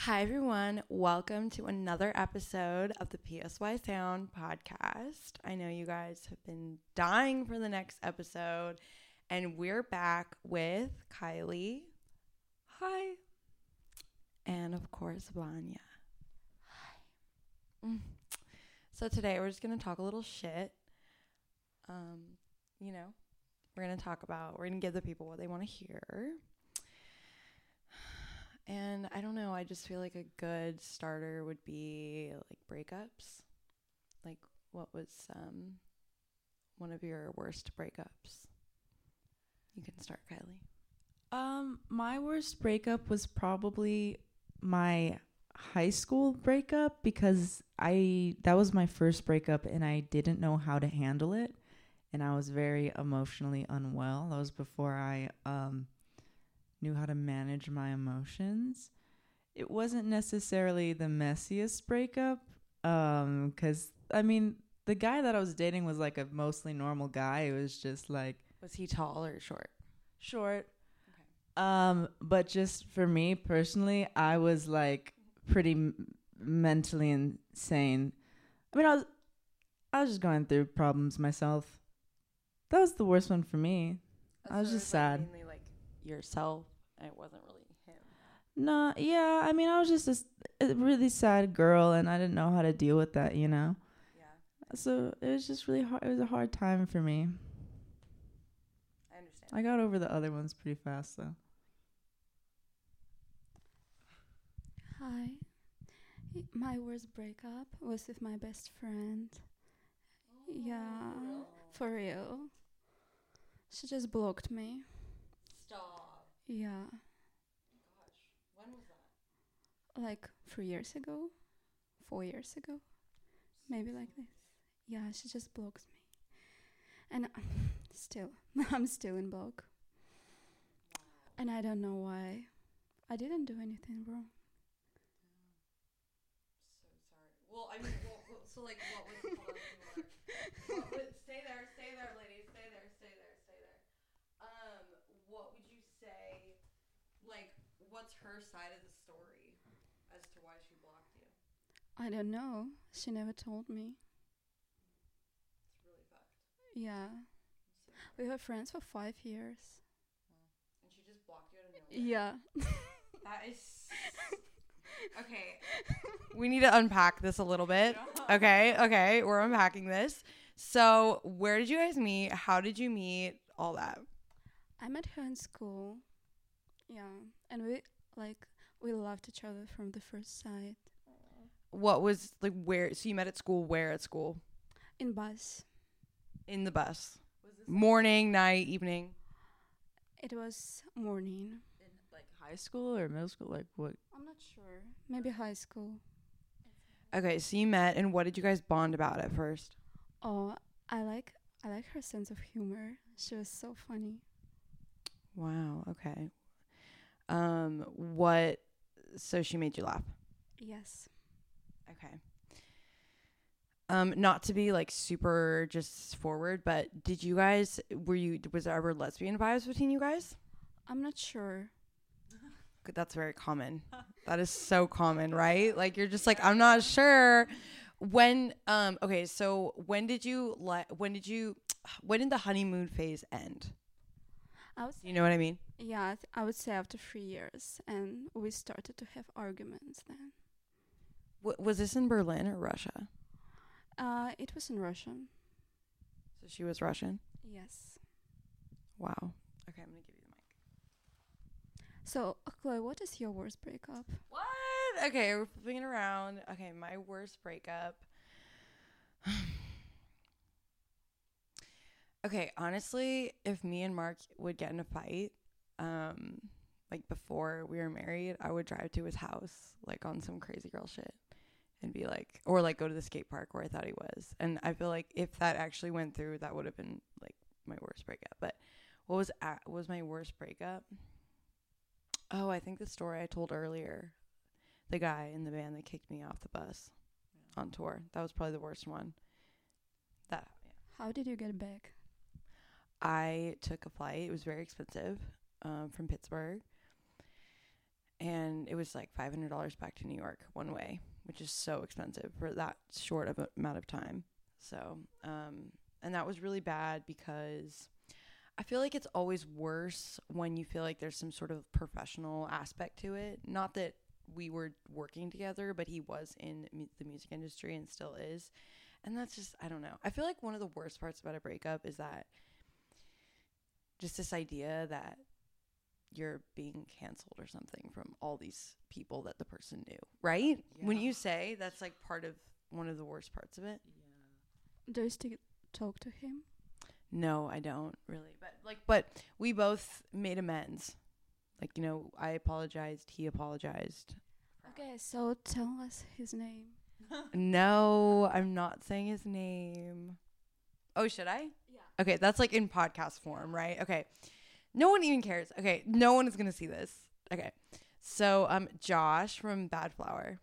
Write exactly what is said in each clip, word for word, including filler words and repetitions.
Hi, everyone. Welcome to another episode of the P S Y Sound podcast. I know you guys have been dying for the next episode, and we're back with Kylie. Hi. And, of course, Vanya. Hi. Mm. So today we're just going to talk a little shit. Um, you know, we're going to talk about, we're going to give the people what they want to hear. And I don't know, I just feel like a good starter would be like breakups. Like, what was um one of your worst breakups? You can start, Kylie. Um, my worst breakup was probably my high school breakup because I that was my first breakup and I didn't know how to handle it, and I was very emotionally unwell. That was before I um knew how to manage my emotions. It wasn't necessarily the messiest breakup, um, because I mean the guy that I was dating was like a mostly normal guy. It was just like Was he tall or short? short. Um, but just for me personally, I was like pretty m- mentally insane. I mean, I was I was just going through problems myself. That was the worst one for me. I was So it just sad. Like mainly like yourself, and it wasn't really him. No, yeah, I mean, I was just this, a really sad girl, and I didn't know how to deal with that, you know. Yeah. So it was just really hard. It was a hard time for me. I understand. I got over the other ones pretty fast, though. Hi. My worst breakup was with my best friend. Oh, Yeah, for real? for real. She just blocked me. Stop. Yeah, Gosh, when was that? like three years ago, four years ago, maybe like this. Yeah, she just blocked me. And still, I'm still in block. And I don't know why. I didn't do anything wrong. So sorry. Well, I mean, well, well, so like, what was hold on, hold on. What would, stay there, stay there, ladies, stay there, stay there, stay there. Um, what would you say? Like, what's her side of the story as to why she blocked you? I don't know. She never told me. It's really fucked. Yeah, So we were friends for five years. and she just blocked you out of nowhere. Yeah. That is. Okay. We need to unpack this a little bit. Okay, okay, we're unpacking this. So, where did you guys meet? How did you meet? All that. I met her in school. Yeah. And we, like, we loved each other from the first sight. What was like where? So you met at school. Where at school? In bus. In the bus. Was this Morning, night, evening. It was morning. in like high school or middle school? Like what? I'm not sure. Maybe high school. Okay, so you met, and what did you guys bond about at first? Oh, I like I like her sense of humor. She was so funny. Wow. Okay. Um. What? So she made you laugh. Yes. Okay. Um, not to be like super just forward, but did you guys were you was there ever lesbian vibes between you guys? I'm not sure. That's very common. That is so common, right? Like you're just like I'm not sure. When um okay, so when did you like when did you when did the honeymoon phase end? I was You know what I mean? yeah, I th- I would say after three years, and we started to have arguments then. W- was this in Berlin or Russia? Uh, it was in Russian. So she was Russian. Yes. Wow. Okay, I'm gonna give you the mic. So, uh, Chloe, what is your worst breakup? What? Okay, we're flipping it around. Okay, my worst breakup. Okay, honestly, if me and Mark would get in a fight, um, like before we were married, I would drive to his house, like on some crazy girl shit, and be like, or like go to the skate park where I thought he was. And I feel like if that actually went through, that would have been like my worst breakup. But what was a- what was my worst breakup? Oh, I think the story I told earlier, the guy in the band that kicked me off the bus Yeah. on tour. That was probably the worst one. That yeah. How did you get back? I took a flight. It was very expensive, um, from Pittsburgh. and it was like five hundred dollars back to New York one way, which is so expensive for that short of a amount of time. So, um, and that was really bad because I feel like it's always worse when you feel like there's some sort of professional aspect to it. Not that we were working together, but he was in mu- the music industry and still is. And that's just, I don't know. I feel like one of the worst parts about a breakup is that just this idea that you're being canceled or something from all these people that the person knew, right? Yeah. When you say that's like part of one of the worst parts of it. Do you still talk to him? No, I don't really. But like, but we both made amends. Like, you know, I apologized. He apologized. Okay, so tell us his name. No, I'm not saying his name. Oh, should I? Yeah. Okay, that's like in podcast form, right? Okay. No one even cares. Okay, no one is going to see this. Okay. So, um Josh from Bad Flower.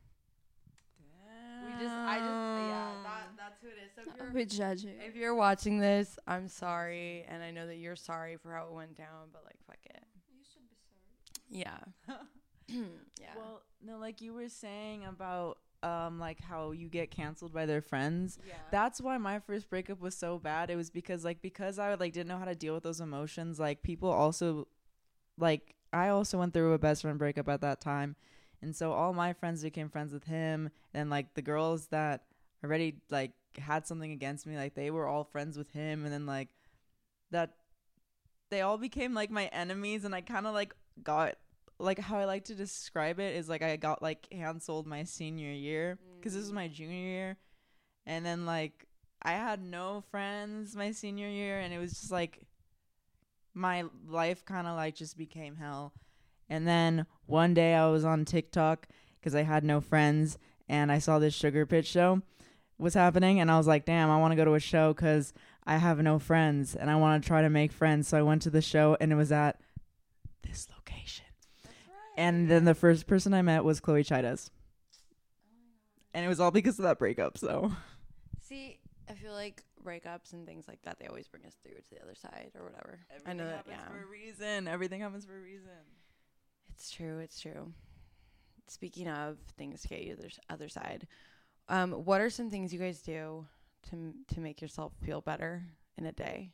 We just I just yeah, that that's who it is. So if you're, We judge you. if you're watching this, I'm sorry, and I know that you're sorry for how it went down, but like fuck it. You should be sorry. Yeah. Yeah. Well, no, like you were saying about um like how you get canceled by their friends. yeah. That's why my first breakup was so bad. It was because like because I like didn't know how to deal with those emotions. Like people also like I also went through a best friend breakup at that time. And so all my friends became friends with him, and like the girls that already like had something against me, like they were all friends with him, and then like that they all became like my enemies, and I kind of like got like how I like to describe it is like I got like canceled my senior year because this was my junior year, and then like I had no friends my senior year, and it was just like my life kind of like just became hell. And then one day I was on TikTok because I had no friends, and I saw this Sugar Pitch show was happening, and I was like, damn, I want to go to a show because I have no friends and I want to try to make friends. So I went to the show, and it was at this location. That's right. And then the first person I met was Chloe Chidas. And it was all because of that breakup, so. See, I feel like breakups and things like that, they always bring us through to the other side or whatever. Everything I know that, happens yeah. for a reason. Everything happens for a reason. It's true. It's true. Speaking of things to get you to the s- other side, um, what are some things you guys do to m- to make yourself feel better in a day?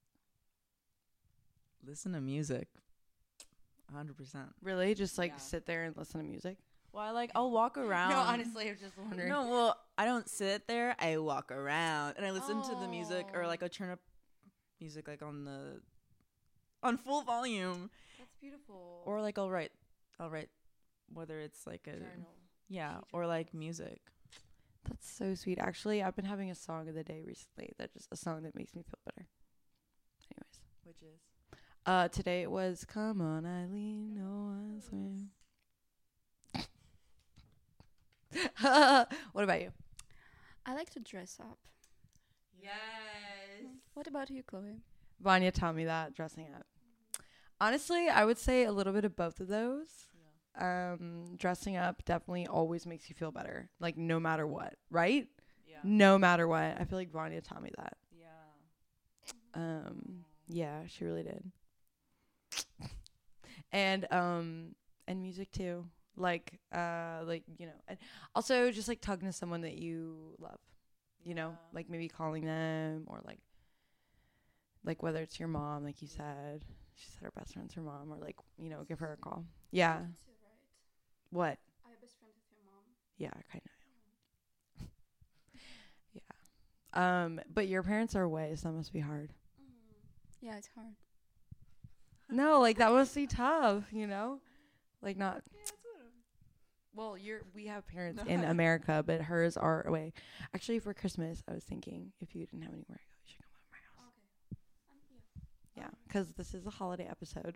Listen to music. one hundred percent. Really, just like Yeah. sit there and listen to music? Well, I like, I'll walk around. No, honestly, I was just wondering. No, well, I don't sit there. I walk around and I listen to the music, or Oh. like I turn up music like on the on full volume, That's beautiful. or like I'll write, I'll write, whether it's like a journal. yeah, Key or like journals. music. That's so sweet. Actually, I've been having a song of the day recently. That just a song that makes me feel better. Anyways, Which is uh, today it was "Come On, Eileen, No One's Way." What about you? I like to dress up. Yes. What about you, Chloe? Vanya taught me that, dressing up. Honestly, I would say a little bit of both of those. Um, dressing up definitely always makes you feel better, like no matter what, right? yeah, No matter what. I feel like Vanya taught me that. yeah. Um, yeah, she really did. And um, and music too. Like uh, like you know, and also just like talking to someone that you love. You know, Yeah. like maybe calling them, or like like whether it's your mom, like you said. She said her best friend's her mom, or like, you know, give her a call. Yeah. Too, right? What? Are you best friends with your mom? Yeah, kind of. Yeah. Um, but your parents are away, so that must be hard. Yeah, it's hard. No, like that must be tough, you know? Like not Well, you're we have parents in America, but hers are away. Actually, for Christmas, I was thinking if you didn't have anywhere to go, you should come over to my house. Okay. Um, yeah. Yeah, because this is a holiday episode.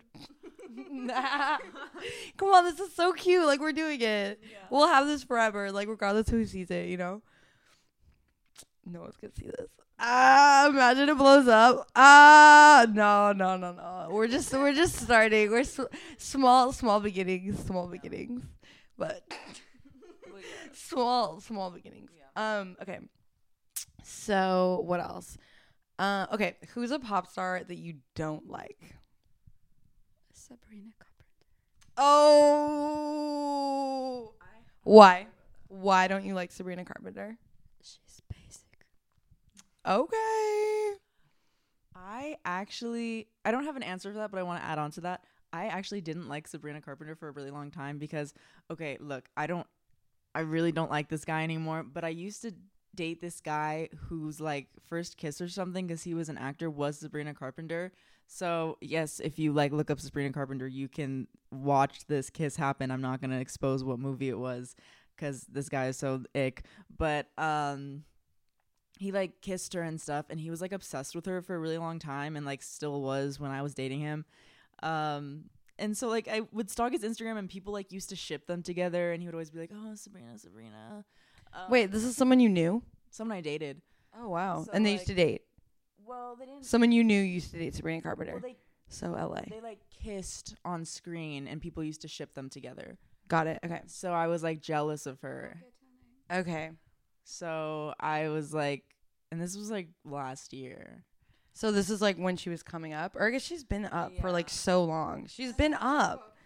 Come on, this is so cute. Like, we're doing it. Yeah. We'll have this forever, like, regardless who sees it, you know? No one's gonna see this. Ah, imagine it blows up. Ah, no, no, no, no. We're just, we're just starting. We're s- small, small beginnings, small beginnings, but Well, yeah. small, small beginnings. Yeah. Um, okay. So, what else? Uh, okay, who's a pop star that you don't like? Sabrina Carpenter. Oh. Why? Why don't you like Sabrina Carpenter? She's basic. Okay. I actually, I don't have an answer for that, but I want to add on to that. I actually didn't like Sabrina Carpenter for a really long time because, okay, look, I don't, I really don't like this guy anymore, but I used to date this guy whose like first kiss or something, because he was an actor, was Sabrina Carpenter. So yes, if you like look up Sabrina Carpenter, you can watch this kiss happen. I'm not going to expose what movie it was because this guy is so ick, but um he like kissed her and stuff, and he was like obsessed with her for a really long time, and like still was when I was dating him. Um and so like I would stalk his Instagram, and people like used to ship them together, and he would always be like, oh, Sabrina, Sabrina. Um, Wait, this is someone you knew? someone I dated. Oh, wow. So, and they like, used to date. Well, they didn't. Someone you knew used to date Sabrina Carpenter. Well, they So L A. they like kissed on screen, and people used to ship them together. Got it. Okay. So I was like jealous of her. Okay. So I was like, and this was like last year. So this is like when she was coming up, or I guess she's been up for like Yeah. so long. She's been up.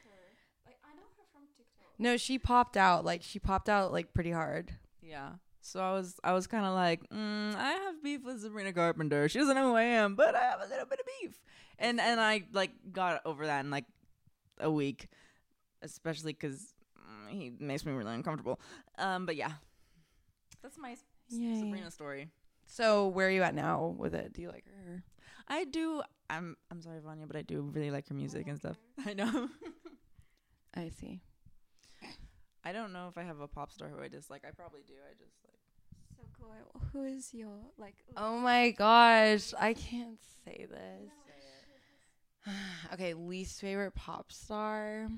No, she popped out. Like she popped out like pretty hard. Yeah. So I was I was kind of like, mm, I have beef with Sabrina Carpenter. She doesn't know who I am, but I have a little bit of beef. And and I like got over that in like a week, especially because mm, he makes me really uncomfortable. Um, but yeah, that's my S- Yay. Sabrina story. So where are you at now with it? Do you like her? I do. I'm I'm sorry, Vanya, but I do really like her music and stuff. I know. I see. I don't know if I have a pop star who I dislike. I probably do. I just like. So cool. Who is your like? Oh my gosh, I can't say this. Okay, least favorite pop star.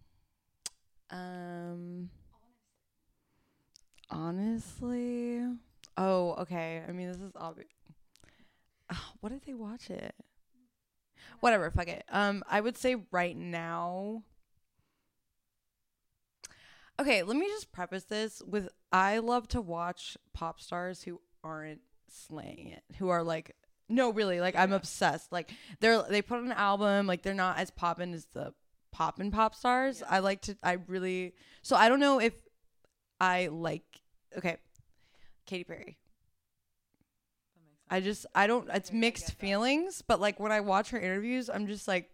Um. Honestly, oh, okay. I mean, this is obvious. What did they watch it? Whatever, fuck it. Um, I would say right now. Okay, let me just preface this with I love to watch pop stars who aren't slaying it, who are like, no, really, like I'm Yeah. obsessed. Like they're they put on an album, like they're not as poppin' as the poppin' pop stars. Yeah. I like to, I really. So I don't know if I like. Okay, Katy Perry. That makes sense. I just I don't. It's Okay, I mixed get that. feelings, but like when I watch her interviews, I'm just like,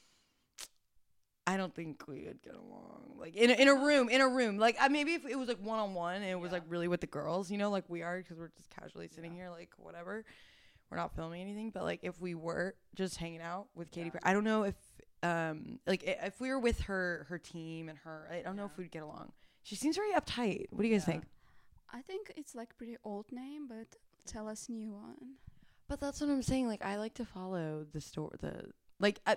I don't think we would get along. Like in a, in a room, in a room. Like I, maybe if it was like one on one and it was Yeah. like really with the girls, you know, like we are because we're just casually sitting Yeah. here, like whatever. We're not filming anything, but like if we were just hanging out with Katy Yeah. Perry, I don't know if um like i- if we were with her her team and her, I don't know if Yeah. we'd get along. She seems very uptight. What do you guys Yeah. think? I think it's like pretty old name, but tell us new one. But that's what I'm saying. Like I like to follow the store. The like I.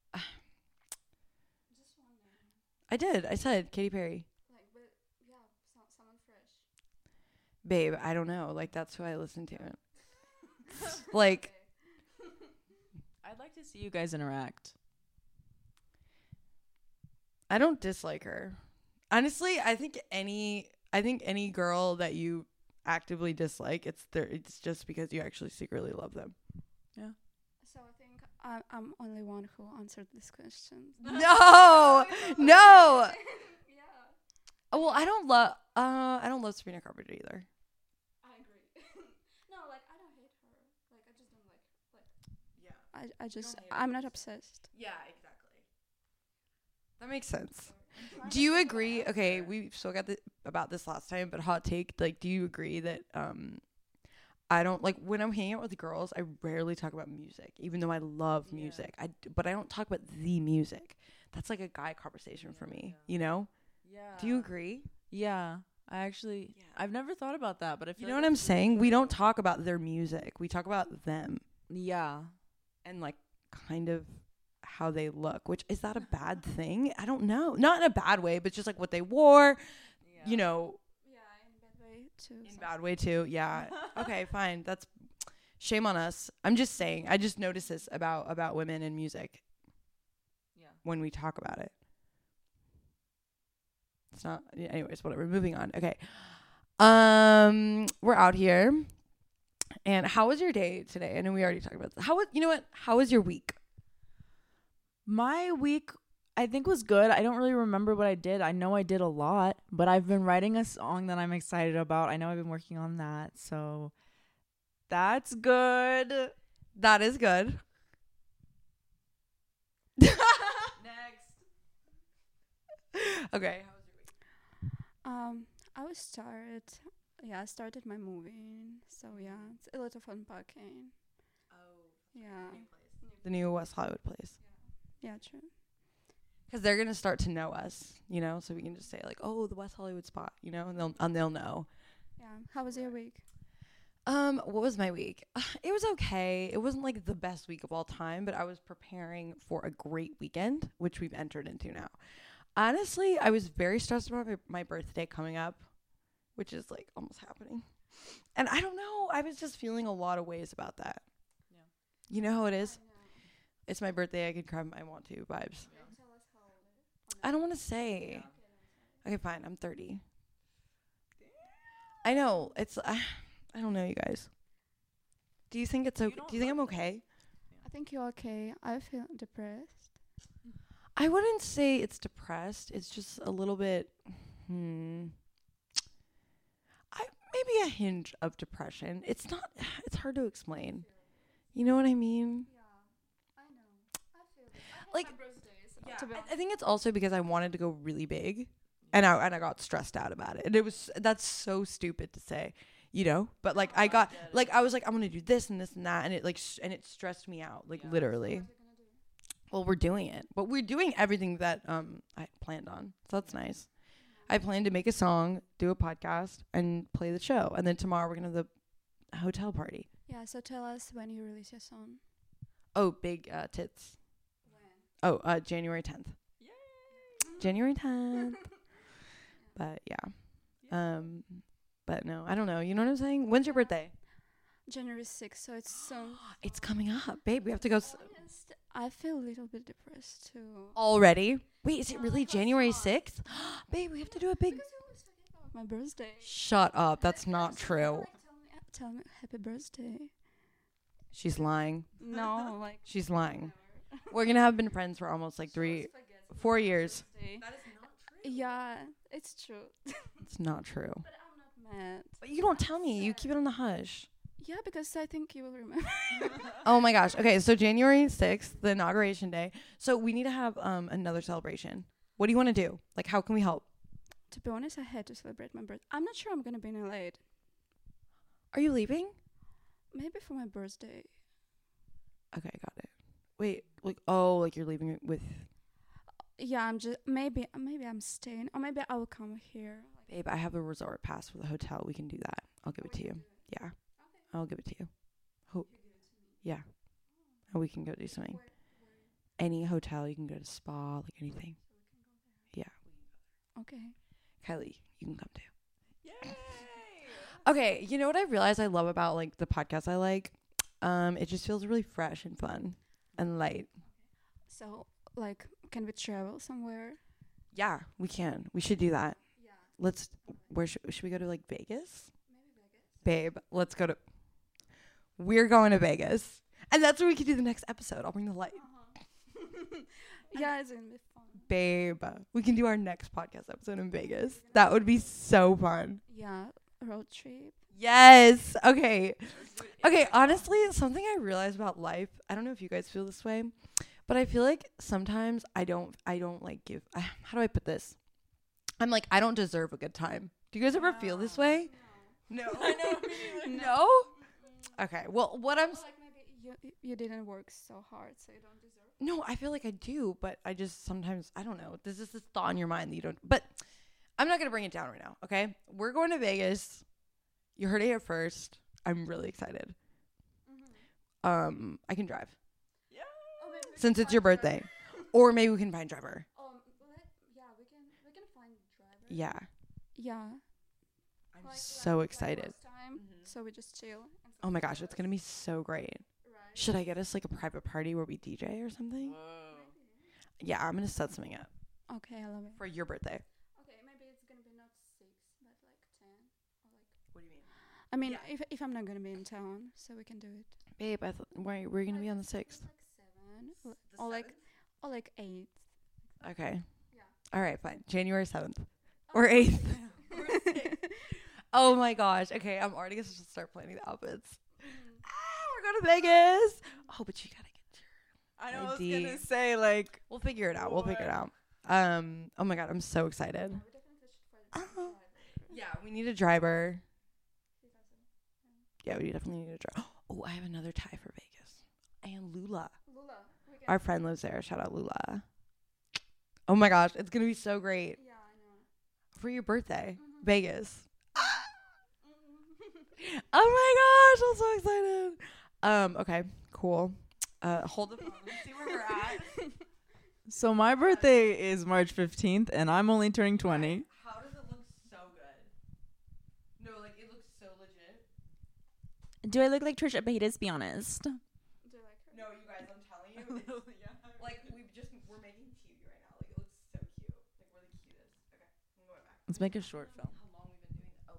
Just one name. I did. I said Katy Perry. Like, but yeah, so, someone fresh. Babe, I don't know. Like that's who I listen to. Like I'd like to see you guys interact. I don't dislike her. Honestly, I think any I think any girl that you actively dislike, it's there it's just because you actually secretly love them. So I think I, I'm only one who answered this question. No. No. Yeah, Oh, well, I don't love uh I don't love Sabrina Carpenter either. I agree. No, like I don't hate her. Like I just don't like her. Like Yeah. I I just don't hate her. I'm not obsessed. Yeah, exactly. That makes sense. Do you agree? Okay, we spoke at the, about this last time, but hot take, like, do you agree that um, I don't like when I'm hanging out with girls, I rarely talk about music, even though I love Yeah. music. I d- but I don't talk about the music. That's like a guy conversation for me, Yeah. you know? Yeah. Do you agree? Yeah. I actually. Yeah. I've never thought about that, but I feel You know like what I'm that's really saying? We true. don't talk about their music. We talk about them Yeah. and like kind of how they look, which is that a bad thing? I don't know. Not in a bad way, but just like what they wore, you know, Yeah, in a bad way too. in so- bad way too. Yeah. Okay, fine. That's shame on us. I'm just saying. I just notice this about about women in music Yeah. when we talk about it. It's not. Yeah, anyways, whatever. Moving on. Okay. Um, we're out here. And how was your day today? I know we already talked about this. How was you know what? How was your week? My week I think was good. I don't really remember what I did. I know I did a lot, but I've been writing a song that I'm excited about. I know I've been working on that, so that's good. That is good. Next. Okay. Um, I was started. Yeah, I started my moving. So yeah, it's a lot of unpacking. Oh, Yeah, the new West Hollywood place. yeah, true. Because they're gonna start to know us, you know, so we can just say like, "Oh, the West Hollywood spot," you know, and they'll and they'll know. Yeah. How was your week? Um, what was my week? It was okay. It wasn't like the best week of all time, but I was preparing for a great weekend, which we've entered into now. Honestly, I was very stressed about my, my birthday coming up, which is like almost happening. And I don't know, I was just feeling a lot of ways about that. Yeah. You know how it is? It's my birthday, I can cry if I want to vibes. I don't want to say. Okay, fine, I'm thirty. I know, it's, I, I don't know, you guys. Do you think it's okay? Do you think I'm okay? I think you're okay. I feel depressed. I wouldn't say it's depressed. It's just a little bit, hmm. I maybe a hinge of depression. It's not. It's hard to explain. You know what I mean? Yeah, I know. I feel Like, my birthdays. yeah, To be I, honest. I think it's also because I wanted to go really big, and I and I got stressed out about it. And it was that's so stupid to say, you know. But like I got like I was like I'm gonna do this and this and that, and it like sh- and it stressed me out like literally. Well, we're doing it, but we're doing everything that um I planned on. So that's nice. I plan to make a song, do a podcast, and play the show. And then tomorrow we're gonna have the hotel party. Yeah. So tell us when you release your song. Oh, big uh, tits. Oh, uh, January tenth. January tenth. But yeah. Um, but no, I don't know. You know what I'm saying? When's your birthday? January sixth. So it's soon. It's coming up, babe. We have to go s- Honest, I feel a little bit depressed too. already. Wait, is it really January sixth? Babe, we have to do a big. Because you always forget about my birthday. Shut up. That's not true. Like, tell me, tell me happy birthday. She's lying. No, like She's lying. We're gonna have been friends for almost like three, four years. Yeah, it's true. It's not true. But I'm not mad. But you don't tell me. You keep it on the hush. Yeah, because I think you will remember. Oh my gosh. Okay, so January sixth, the inauguration day. So we need to have um another celebration. What do you want to do? Like, how can we help? To be honest, I had to celebrate my birthday. I'm not sure I'm gonna be in L A. Are you leaving? Maybe for my birthday. Okay, got it. Wait, like, oh, like you're leaving it with. Yeah, I'm just maybe maybe I'm staying, or maybe I will come here. Babe, I have a resort pass for the hotel. We can do that. I'll give it to you. Yeah, I'll give it to you. Hope. Yeah, and we can go do something. Any hotel, you can go to spa, like anything. Yeah, Okay. Kylie, you can come too. Yay! Okay, you know what I realized I love about like the podcast I like? Um, it just feels really fresh and fun and light. So, like, can we travel somewhere? Yeah, we can. We should do that. Yeah. Let's. Where should should we go to? Like Vegas? Maybe Vegas. Babe, let's go to. We're going to Vegas, and that's where we can do the next episode. I'll bring the light. Uh-huh. Yeah, it's gonna be fun. Babe, we can do our next podcast episode in Vegas. That would be so fun. Yeah, road trip. Yes. Okay. Okay, honestly, something I realized about life, I don't know if you guys feel this way, but I feel like sometimes I don't I don't like give uh, how do I put this? I'm like I don't deserve a good time. Do you guys ever feel this way? No. I know. No? Okay. Well, what I'm Or like maybe you you didn't work so hard, so you don't deserve. No, I feel like I do, but I just sometimes I don't know. There's just this thought in your mind that you don't. But I'm not gonna bring it down right now. Okay, we're going to Vegas. You heard it here first. I'm really excited. Mm-hmm. Um, I can drive Oh, maybe we since can it's your find birthday, driver. or maybe we can find driver. Um, let, yeah, we can we can find driver. Yeah, Yeah. I'm Like- so like- excited. Like last time, so we just chill. and Oh my stuff gosh, like it's gonna be so great. that. Right. Should I get us like a private party where we D J or something? Yeah, I'm gonna set something up Okay, I love it. for your birthday. Okay, maybe it's gonna be not six, but like ten, or like. What do you mean, I mean, Yeah. if if I'm not gonna be in town, so we can do it. babe? I thought why we're gonna be on the sixth. Like seven, or- or like, or like eight. Okay. Yeah. All right, fine. January seventh or eighth. Oh my gosh. Okay, I'm already gonna start planning the outfits. Ah, we're going to Vegas. Oh, but you gotta get your I know. I was I D. gonna say like. We'll figure it out. We'll figure it out. Um. Oh my god, I'm so excited. Uh-huh. Yeah, we need a driver. Yeah, we definitely need a driver. Oh, I have another tie for Vegas. And Lula. Lula. Our friend lives there. Shout out Lula. Oh my gosh, it's gonna be so great Yeah, I know. for your birthday, Mhm. Vegas. Oh my gosh, I'm so excited. Um. Okay. Cool. Uh. Hold the phone. Let's see where we're at. So my birthday is March fifteenth, and I'm only turning twenty. How does it look so good? No, like it looks so legit. Do I look like Trisha Paytas? Be honest. Do you like her? No, you guys, I'm telling you, it's, like we've just we're making T V right now. Like it looks so cute. Like we're the cutest. Okay, I'm going back. Let's make a short film. How long we've been doing this? Oh.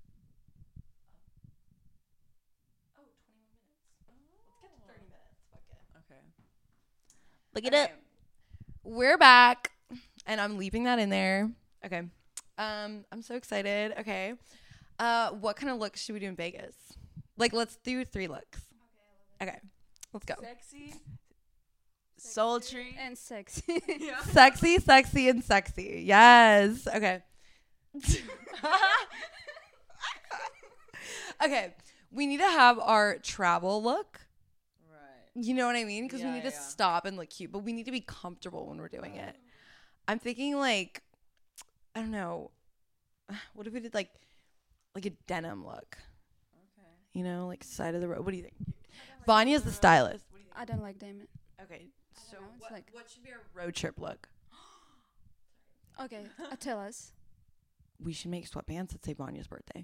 Oh, twenty-one minutes. Let's get to thirty minutes. Fuck it. Okay. Look it up. Okay. We're back, and I'm leaving that in there. Okay. Um, I'm so excited. Okay. Uh, what kind of looks should we do in Vegas? Like, let's do three looks. Okay. Let's go. Sexy, sultry, And sexy. yeah. Sexy, sexy, and sexy. Yes. Okay. Okay. We need to have our travel look. Right. You know what I mean? Because we Yeah, need to yeah. stop and look cute, but we need to be comfortable when we're doing it. I'm thinking like, I don't know. What if we did like, like a denim look? Okay. You know, like side of the road. What do you think? Vanya's the stylist. What do you I don't like Damon. think? Okay. So know, it's what, like- what should be our road trip look? Okay, uh, tell us. We should make sweatpants that say Vanya's birthday.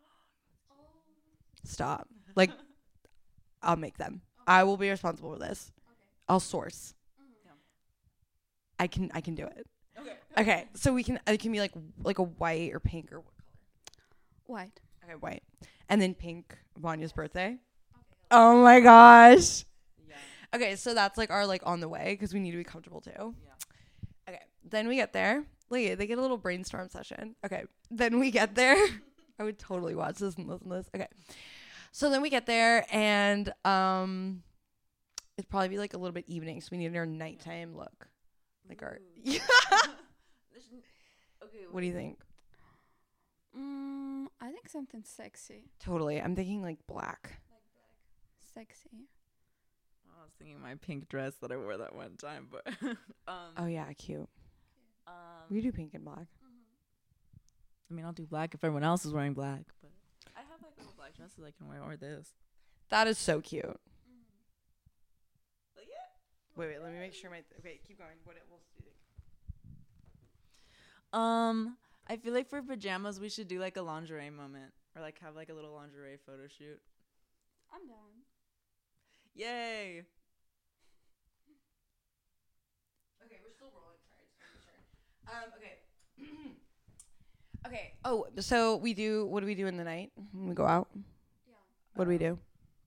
Stop. Like, I'll make them. I will be responsible for this. I'll source. Yeah. I can. I can do it. Okay. Okay. So we can. It can be like like a white or pink or what color? White. Okay, white, and then pink. Vanya's birthday. Oh my gosh. Yeah. Okay, so that's like our like on the way because we need to be comfortable too. Yeah. Okay, then we get there. Look, they get a little brainstorm session. Okay, then we get there. I would totally watch this and listen to this. Okay, so then we get there and um, it'd probably be like a little bit evening, so we need our nighttime look, like our. Yeah. Okay. What do you think? Mm, I think something sexy. Totally, I'm thinking like black. Sexy. I was thinking my pink dress that I wore that one time, but um, Oh yeah, cute. um, We do pink and black. I mean, I'll do black if everyone else is wearing black, but I have like little black dresses I can wear or this. That is so cute. Wait, wait. Let me make sure my. Okay, keep going. What it will do? Um, I feel like for pajamas we should do like a lingerie moment or like have like a little lingerie photo shoot. I'm down. Yay! Okay, we're still rolling. Sorry, just making sure. Um. Okay. okay. Oh, so we do. What do we do in the night when we go out? Yeah. What do we do?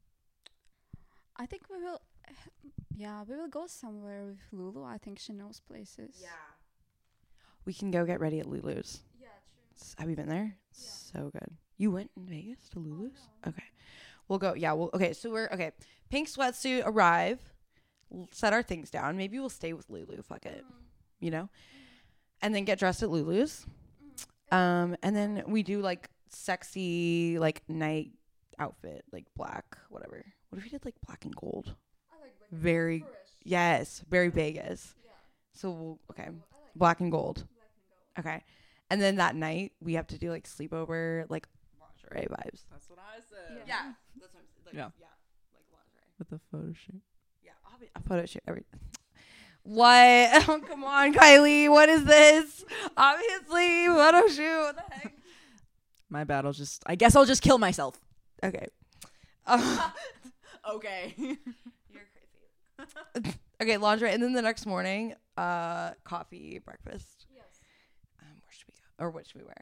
I think we will. Yeah, we will go somewhere with Lulu. I think she knows places. We can go get ready at Lulu's. Yeah, true. S- Have you been there? Yeah. So good. You went in Vegas to Lulu's? Okay. We'll go. Yeah. We'll. Okay. So we're okay. Pink sweatsuit. Arrive. l- Set our things down. Maybe we'll stay with Lulu. Fuck it. You know. And then get dressed at Lulu's. Um. And then we do like sexy like night outfit like black whatever. What if we did like black and gold? I like black. Very. Yes. Very Vegas. Yeah. So we'll okay. I like Black and gold. black and gold. Okay. And then that night we have to do like sleepover, like lingerie vibes. That's what I said. Yeah. That's what I'm saying. Like, Yeah. yeah. Like lingerie. With the photo shoot. Yeah. I'll be a photo shoot every. What? Oh, come on, Kylie. What is this? Obviously, photo shoot. What the heck? My bad. I'll just. I guess I'll just kill myself. Okay. Uh, Okay. you're crazy. Okay, lingerie, and then the next morning, uh, coffee, breakfast. Yes. Um, where should we go? Or what should we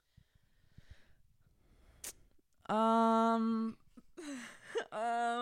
wear? um.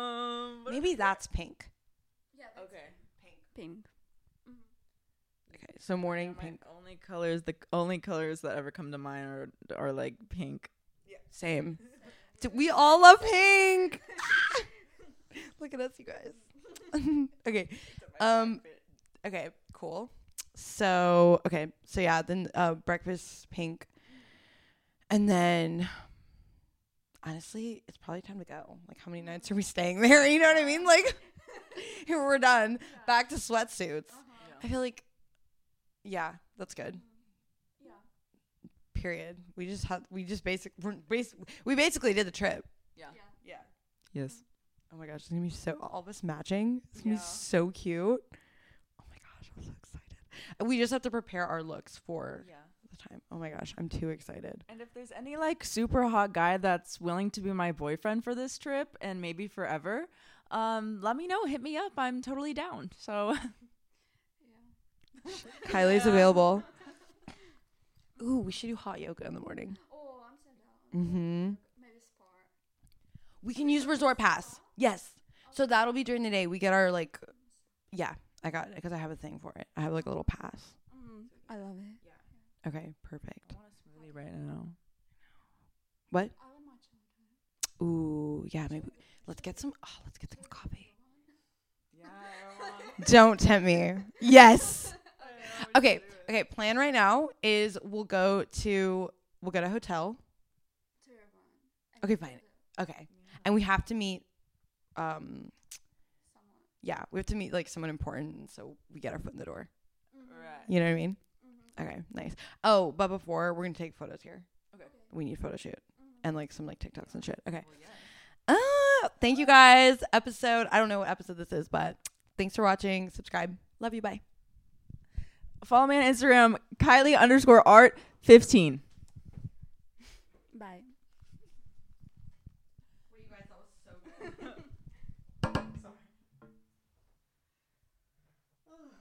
um. what Maybe that's pink. Yeah. Okay. Pink. Pink. Okay, so morning My pink. only colors, the only colors that ever come to mind are are like pink. Same. D- We all love pink. Look at us, you guys. Okay. Um. Okay. Cool. So okay. So yeah. Then uh, breakfast pink, and then honestly, it's probably time to go. Like, how many nights are we staying there? You know what I mean? Like, here we're done. Back to sweatsuits. I feel like, yeah, that's good. Period. We just had. We just basic. We're bas- we basically did the trip. Yeah. Yeah. Yes. Oh my gosh, it's gonna be so all of us matching. It's gonna Yeah. be so cute. Oh my gosh, I'm so excited. And we just have to prepare our looks for Yeah. the time. Oh my gosh, I'm too excited. And if there's any like super hot guy that's willing to be my boyfriend for this trip and maybe forever, um, let me know. Hit me up. I'm totally down. So Kylie's available. Ooh, we should do hot yoga in the morning. Oh, I'm so down. Mm-hmm. Maybe spa. We can use resort pass. Yes. So that'll be during the day. We get our like, yeah, I got it because I have a thing for it. I have like a little pass. Mm, I love it. Okay, perfect. I want a smoothie right now. What? I want matcha. Ooh, yeah, maybe let's get some. Oh, let's get some coffee. Yeah. Don't tempt me. Yes. Okay. Okay. Plan right now is we'll go to we'll get a hotel. Okay, fine. Okay, and we have to meet. Um. Yeah, we have to meet like someone important, so we get our foot in the door. Right. You know what I mean? Okay, nice. Oh, but before we're gonna take photos here. Okay. We need photo shoot and like some like TikToks and shit. Okay. Uh, thank you guys. Episode. I don't know what episode this is, but thanks for watching. Subscribe. Love you. Bye. Follow me on Instagram, Kylie underscore art fifteen. Bye. Well, you guys, that was so